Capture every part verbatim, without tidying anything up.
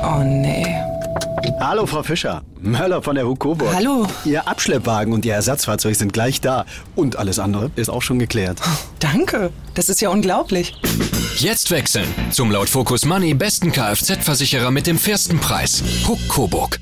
Oh nee. Hallo Frau Fischer, Möller von der Hukoburg. Hallo. Ihr Abschleppwagen und Ihr Ersatzfahrzeug sind gleich da. Und alles andere ist auch schon geklärt. Danke, das ist ja unglaublich. Jetzt wechseln zum laut Focus Money besten Kfz-Versicherer mit dem fairsten Preis. Hukoburg.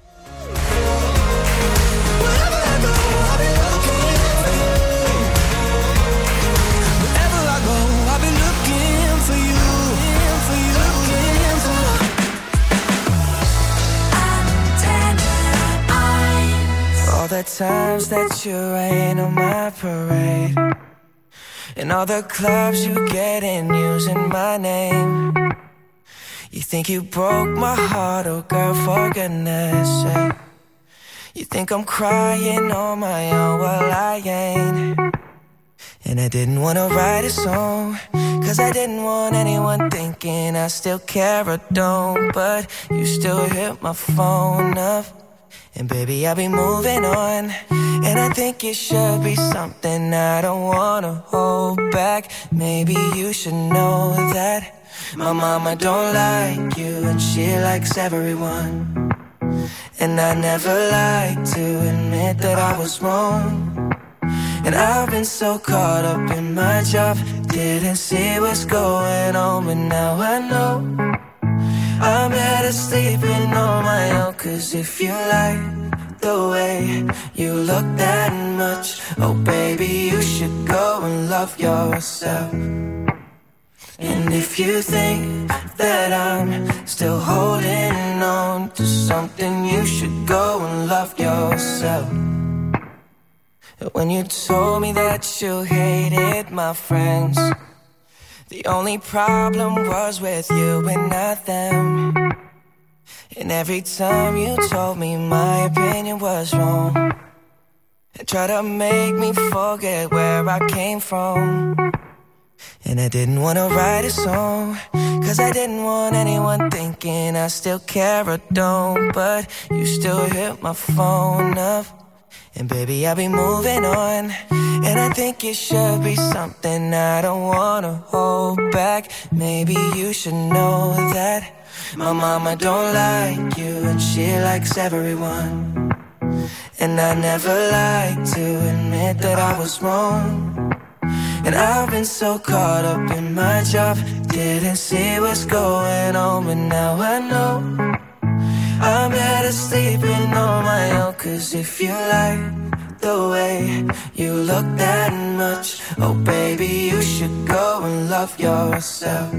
All the times that you rain on my parade, and all the clubs you get in using my name. You think you broke my heart, oh girl, for goodness sake. You think I'm crying on my own, well I ain't. And I didn't wanna write a song, cause I didn't want anyone thinking I still care or don't. But you still hit my phone up, and baby, I'll be moving on. And I think it should be something I don't wanna hold back. Maybe you should know that my mama don't like you, and she likes everyone. And I never like to admit that I was wrong. And I've been so caught up in my job, didn't see what's going on, but now I know I'm better sleeping on my own. Cause if you like the way you look that much, oh baby, you should go and love yourself. And if you think that I'm still holding on to something, you should go and love yourself. When you told me that you hated my friends, the only problem was with you and not them. And every time you told me my opinion was wrong, and tried to make me forget where I came from. And I didn't wanna write a song, cause I didn't want anyone thinking I still care or don't. But you still hit my phone up, and baby, I'll be moving on. And I think it should be something I don't wanna hold back. Maybe you should know that my mama don't like you, and she likes everyone. And I never like to admit that I was wrong. And I've been so caught up in my job, didn't see what's going on, but now I know I'm better sleeping on my own. Cause if you like the way you look that much, oh baby, you should go and love yourself.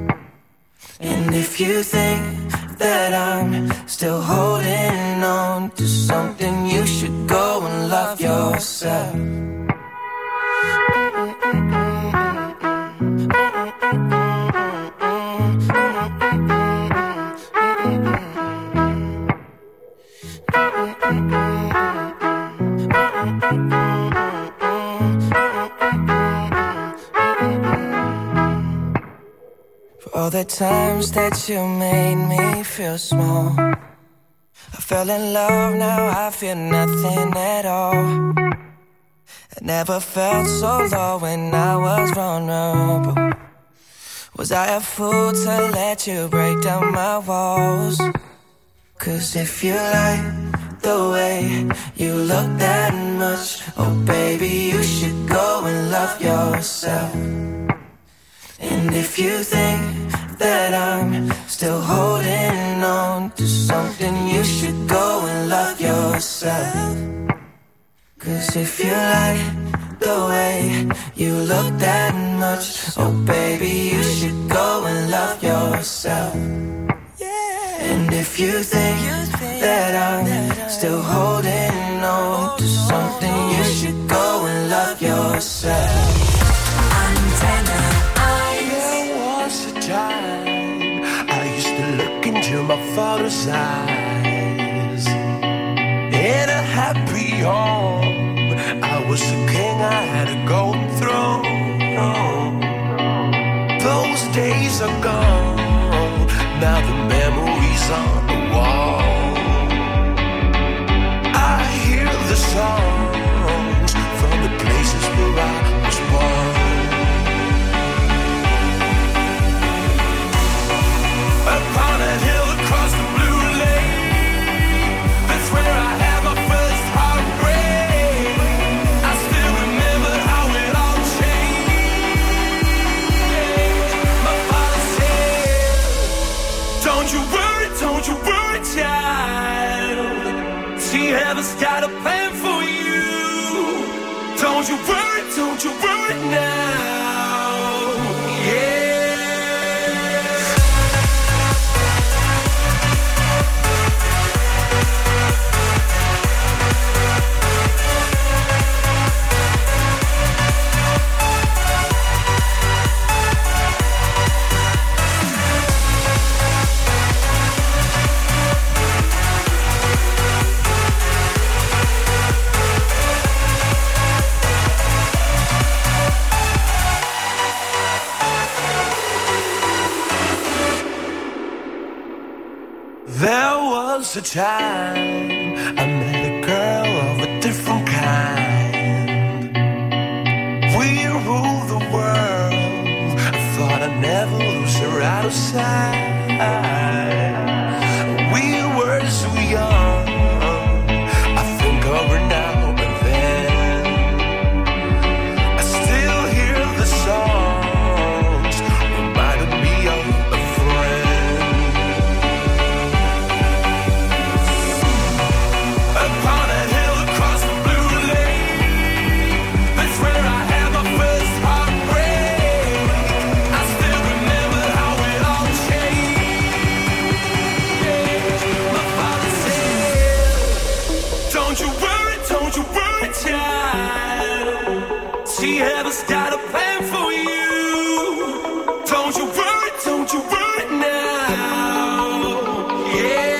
And if you think that I'm still holding on to something, you should go and love yourself. All the times that you made me feel small, I fell in love, now I feel nothing at all. I never felt so low when I was vulnerable. Was I a fool to let you break down my walls? Cause if you like the way you look that much, oh baby, you should go and love yourself. And if you think that I'm still holding on to something, you should go and love yourself. Cause if you like the way you look that much, oh baby, you should go and love yourself. And if you think that I'm still holding on to something, you should go and love yourself. Time, I used to look into my father's eyes. In a happy home, I was a king, I had a golden throne. Those days are gone, now the memories on the wall. I hear the songs from the places where I was born. Upon a hill across See, heaven's got a plan for you. Don't you worry, don't you worry now. Yeah. There was a time I met a girl of a different kind. We ruled the world. I thought I'd never lose her out of sight. We were so young. I think of her now and then. I still hear the songs reminding me of a friend. Upon a hill across the blue lake, that's where I had my first heartbreak. I still remember how it all changed. My father said, don't you worry, don't you worry, child. See, heaven's got a plan for you. Don't you worry, don't you worry now. Yeah.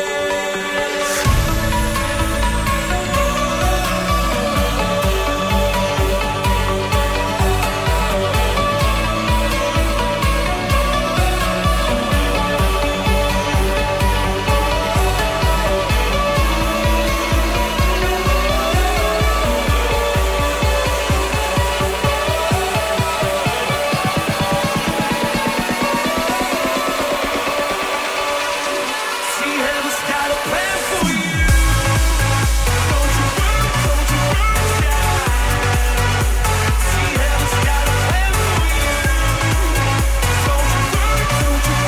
See, heaven's got a plan for you. Don't you worry, don't you worry, child. See, heaven's got a plan for you. Don't you worry, don't you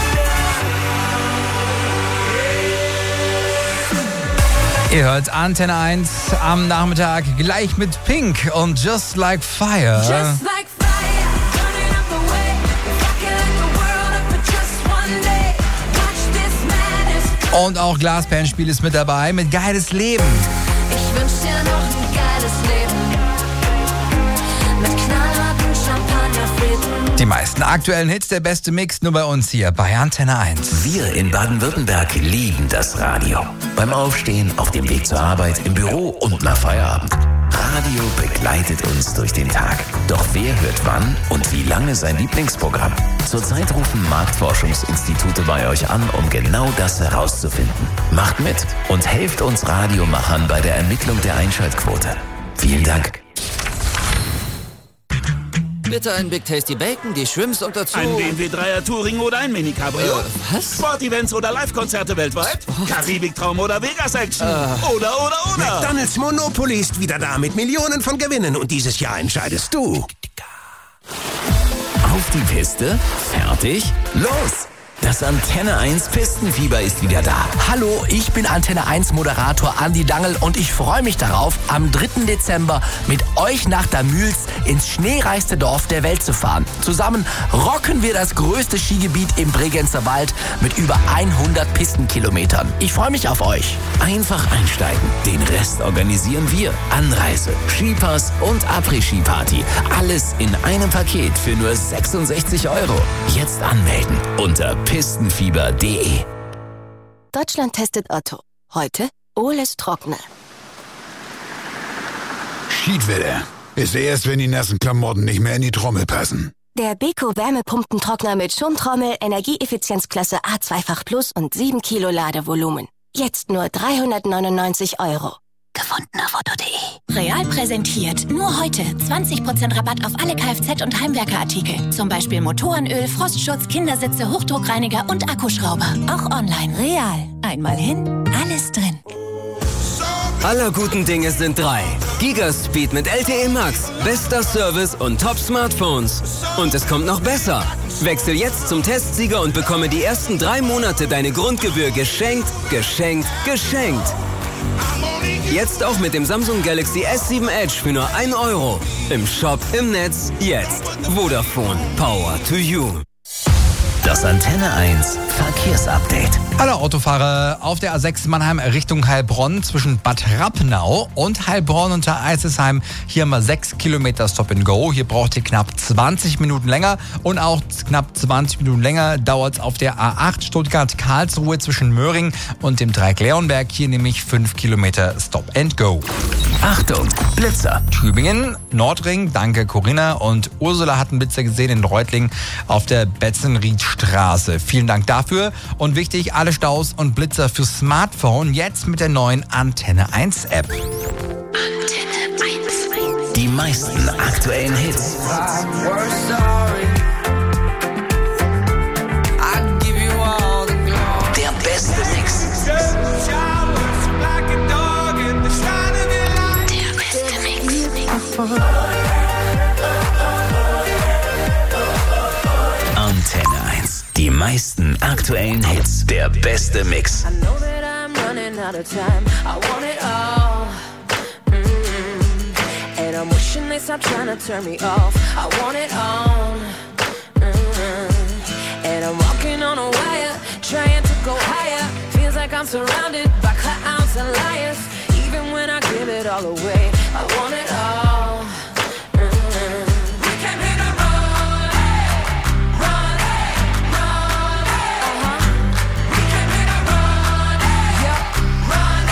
worry, child. Ihr hört Antenne eins am Nachmittag gleich mit Pink und Just Like Fire. Just like fire, burning up the way. Rocket like the world up for just one day. Watch this madness. Und auch Glasperlenspiel ist mit dabei mit Geiles Leben. Ich wünsch dir noch ein geiles Leben. Mit knallharten Champagnerfrieden. Die meisten aktuellen Hits, der beste Mix nur bei uns hier bei Antenne eins. Wir in Baden-Württemberg lieben das Radio. Beim Aufstehen, auf dem Weg zur Arbeit, im Büro und nach Feierabend. Radio begleitet uns durch den Tag. Doch wer hört wann und wie lange sein Lieblingsprogramm? Zurzeit rufen Marktforschungsinstitute bei euch an, um genau das herauszufinden. Macht mit und helft uns Radiomachern bei der Ermittlung der Einschaltquote. Vielen Dank. Bitte ein Big Tasty Bacon, die Shrimps und dazu... Ein B M W Dreier Touring oder ein Mini-Cabrio? Äh, was? Sportevents oder Live-Konzerte weltweit? Sport? Karibiktraum oder Vegas-Action? Äh. Oder, oder, oder? McDonald's Monopoly ist wieder da mit Millionen von Gewinnen und dieses Jahr entscheidest du. Auf die Piste, fertig, los! Das Antenne eins Pistenfieber ist wieder da. Hallo, ich bin Antenne eins Moderator Andi Dangl und ich freue mich darauf, am dritten Dezember mit euch nach Damüls ins schneereichste Dorf der Welt zu fahren. Zusammen rocken wir das größte Skigebiet im Bregenzer Wald mit über hundert Pistenkilometern. Ich freue mich auf euch. Einfach einsteigen. Den Rest organisieren wir. Anreise, Skipass und Après-Ski-Party. Alles in einem Paket für nur sechsundsechzig Euro. Jetzt anmelden unter pistenfieber punkt de. Deutschland testet Otto. Heute Oles Trockner. Schiedwetter ist erst, wenn die nassen Klamotten nicht mehr in die Trommel passen. Der Beko Wärmepumpentrockner mit Schontrommel, Energieeffizienzklasse A zwei Fach Plus und sieben Kilo Ladevolumen. Jetzt nur dreihundertneunundneunzig Euro. Gefunden auf otto punkt de. Real präsentiert. Nur heute zwanzig Prozent Rabatt auf alle Kfz- und Heimwerkerartikel. Zum Beispiel Motorenöl, Frostschutz, Kindersitze, Hochdruckreiniger und Akkuschrauber. Auch online. Real. Einmal hin, alles drin. Aller guten Dinge sind drei. Gigaspeed mit L T E Max, bester Service und Top-Smartphones. Und es kommt noch besser. Wechsel jetzt zum Testsieger und bekomme die ersten drei Monate deine Grundgebühr geschenkt, geschenkt, geschenkt. Jetzt auch mit dem Samsung Galaxy S sieben Edge für nur ein Euro. Im Shop, im Netz, jetzt. Vodafone, Power to you. Das Antenne eins Verkehrsupdate. Hallo Autofahrer, auf der A sechs Mannheim Richtung Heilbronn zwischen Bad Rappenau und Heilbronn unter Eisesheim. Hier mal sechs Kilometer Stop and Go. Hier braucht ihr knapp zwanzig Minuten länger und auch knapp zwanzig Minuten länger dauert es auf der A acht Stuttgart-Karlsruhe zwischen Möhring und dem Dreieck Leonberg. Hier nämlich fünf Kilometer Stop and Go. Achtung, Blitzer. Tübingen, Nordring, danke Corinna und Ursula hatten Blitzer gesehen in Reutlingen auf der Betzenriedstraße. Vielen Dank dafür und wichtig, alle Staus und Blitzer für Smartphone jetzt mit der neuen Antenne eins App. Antenne eins. Die meisten aktuellen Hits. Der beste Mix. Antenne eins. Die meisten aktuellen Hits. Der beste Mix. I know that I'm running out of time. I want it all. Mm-hmm. And I'm wishing they stop trying to turn me off. I want it all. Mm-hmm. And I'm walking on a wire, trying to go higher. Feels like I'm surrounded by clowns and liars. Even when I give it all away, I want it all. Mm-hmm. We came here to run, run, run, uh-huh. We came here to run, yeah, run,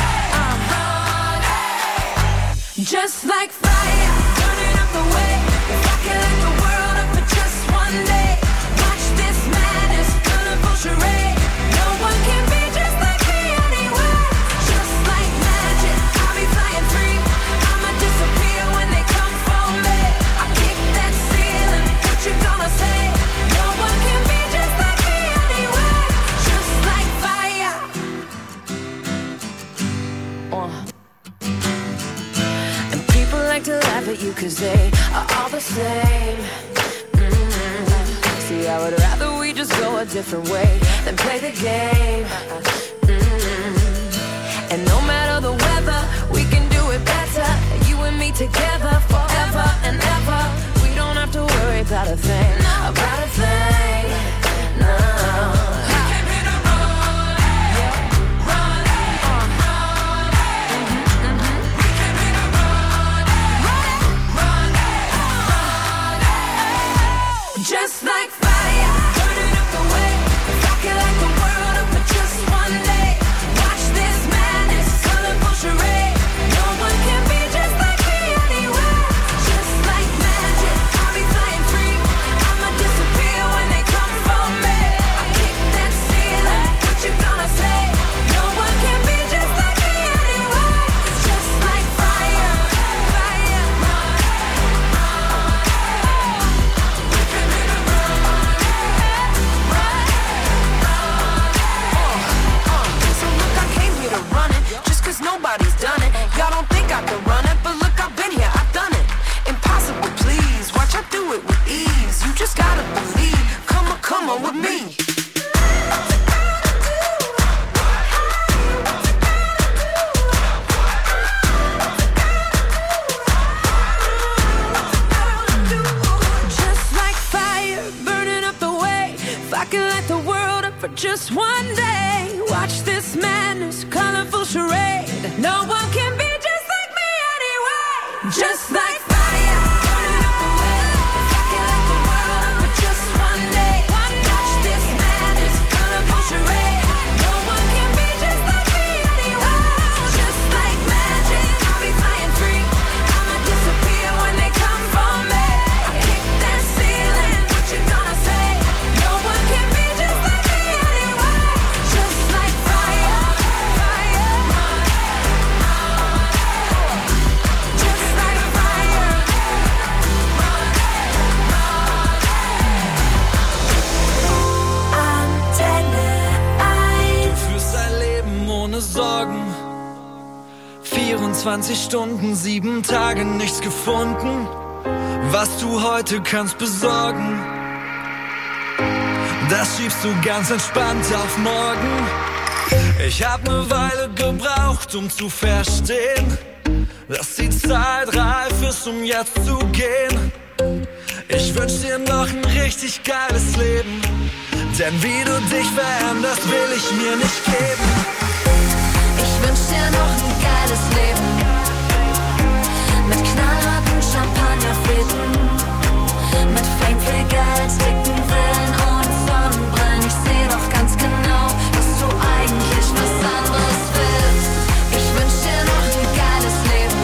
uh-huh. Just like fire, burning up the way. If I could light the world up for just one day, watch this madness, colorful charade. No one can be just like me anyway. Just like magic, I'll be flying free. I'ma disappear when they come for me. I kick that ceiling, what you gonna say? No one can be just like me anyway. Just like fire. Uh. And people like to laugh at you cause they are all the same. Mm-hmm. See, I would rather we just go a different way than play the game. Mm-hmm. And no matter the weather, we can do it better. You and me together forever and ever. We don't have to worry about a thing, about a thing. No. We came here to run, yeah, run, uh, mhm, mhm. We came here to run, run, run, run. Just like fire, burning up the way. If I could light the world up for just one day, watch this madness, colorful charade. No one can be just like me anyway. Just like magic, I'll be flying free. I'ma disappear when they come for me. I kick that ceiling, what you gonna say? No one can be just like me anyway. Just like fire, fire, run, run. We came here to run, run, run. So look, I came here to run it, just cause nobody's done it. Y'all don't think I can run it, but look, I've been here, I've done it. Impossible, please, watch I do it with ease. You just gotta believe, come on, come on with me. Just like fire, burning up the way. If I could light the world up for just one day, watch this madness, colorful charade. No one can be just like me anyway. Just like fire, burning up the way. If I could light the world up for just one day, watch this madness, colorful charade. No one can be just like me anyway. Just like magic, I'll be flying free. I'ma disappear when they come for me. I kick that ceiling, what you gonna say? No one can be just like me anyway. Just like fire, fire, just like fire. Antenne eins. Du führst ein Leben ohne Sorgen. vierundzwanzig Stunden, sieben Tage, nichts gefunden, was du heute kannst besorgen. Das schiebst du ganz entspannt auf morgen. Ich hab ne Weile gebraucht, um zu verstehen, dass die Zeit reif ist, um jetzt zu gehen. Ich wünsch dir noch ein richtig geiles Leben, denn wie du dich veränderst, will ich mir nicht geben. Ich wünsch dir noch ein geiles Leben, mit knallharten Champagnerfäden, mit Fame, viel Geld, dicken Villen und Sonnenbrillen. Ich seh doch ganz genau, dass du eigentlich was anderes willst. Ich wünsch dir noch ein geiles Leben,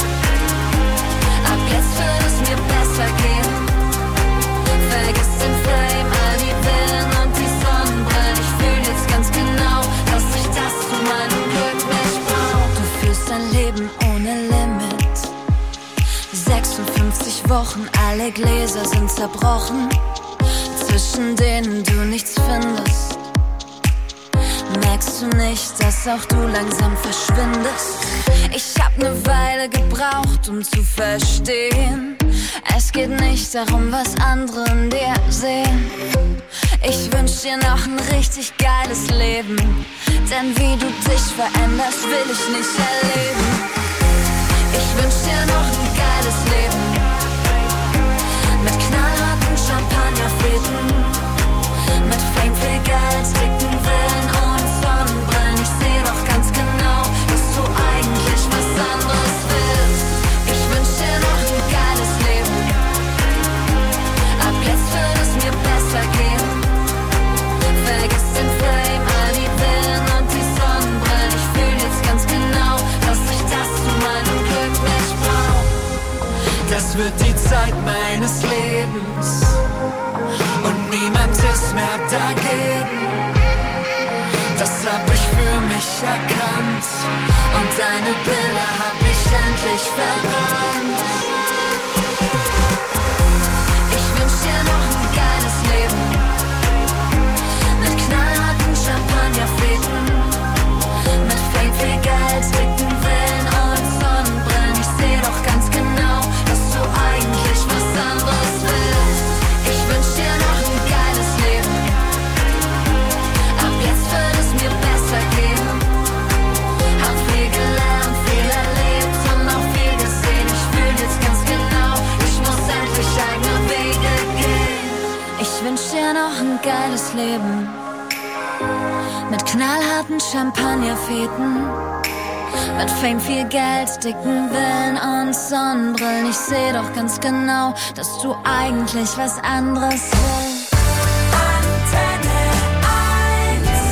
ab jetzt wird es mir besser gehen. Vergiss den Fame, all die Villen und die Sonnenbrillen. Ich fühl jetzt ganz genau, dass ich das zu meinem Glück nicht brauch. Du fühlst dein Leben ohne Limit, sechsundfünfzig Wochen, alle Gläser sind zerbrochen, zwischen denen du nichts findest. Merkst du nicht, dass auch du langsam verschwindest? Ich hab ne Weile gebraucht, um zu verstehen, es geht nicht darum, was andere in dir sehen. Ich wünsch dir noch ein richtig geiles Leben, denn wie du dich veränderst, will ich nicht erleben. Ich wünsch dir noch ein geiles Leben, mit knallharten Champagnerfäden, mit Fame, viel Geld, dicken Villen und Sonnenbrillen. Ich seh doch ganz genau, dass du eigentlich was anderes willst. Ich wünsch dir noch ein geiles Leben, ab jetzt wird es mir besser gehen. Vergiss den Fame, all die Villen und die Sonnenbrillen. Ich fühl jetzt ganz genau, dass ich das zu meinem Glück nicht brauch. Das wird die Zeit meines Lebens und niemand ist mehr dagegen. Das hab ich für mich erkannt und deine Bilder hab ich endlich verbannt. Ich wünsch dir noch ein geiles Leben, mit knallharten Champagnerfäden, mit Fame, viel Geld, dicken Villen und Sonnenbrillen. Ich seh doch ganz genau, dass du eigentlich was anderes willst. Ich wünsch dir noch ein geiles Leben, ab jetzt wird es mir besser gehen. Hab viel gelernt, viel erlebt und auch viel gesehen. Ich fühl jetzt ganz genau, ich muss endlich eigene Wege gehen. Ich wünsch dir noch ein geiles Leben, mit knallharten Champagnerfäden, mit Fame, viel Geld, dicken Villen und Sonnenbrillen. Ich seh doch ganz genau, dass du eigentlich was anderes willst. Antenne eins.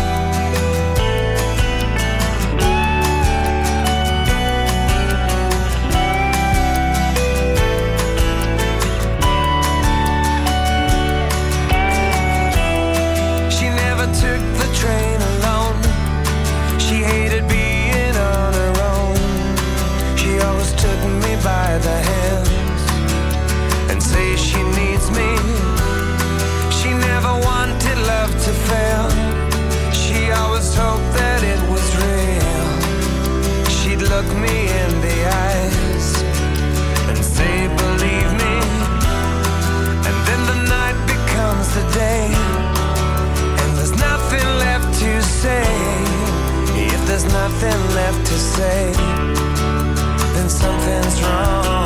She never took the train alone. She hated being on her own. She always took me by the hands and say she needs me. She never wanted love to fail. She always hoped that it was real. She'd look me in the eyes and say, believe me. And then the night becomes the day, and there's nothing left to say. If there's nothing left to say, then something's wrong.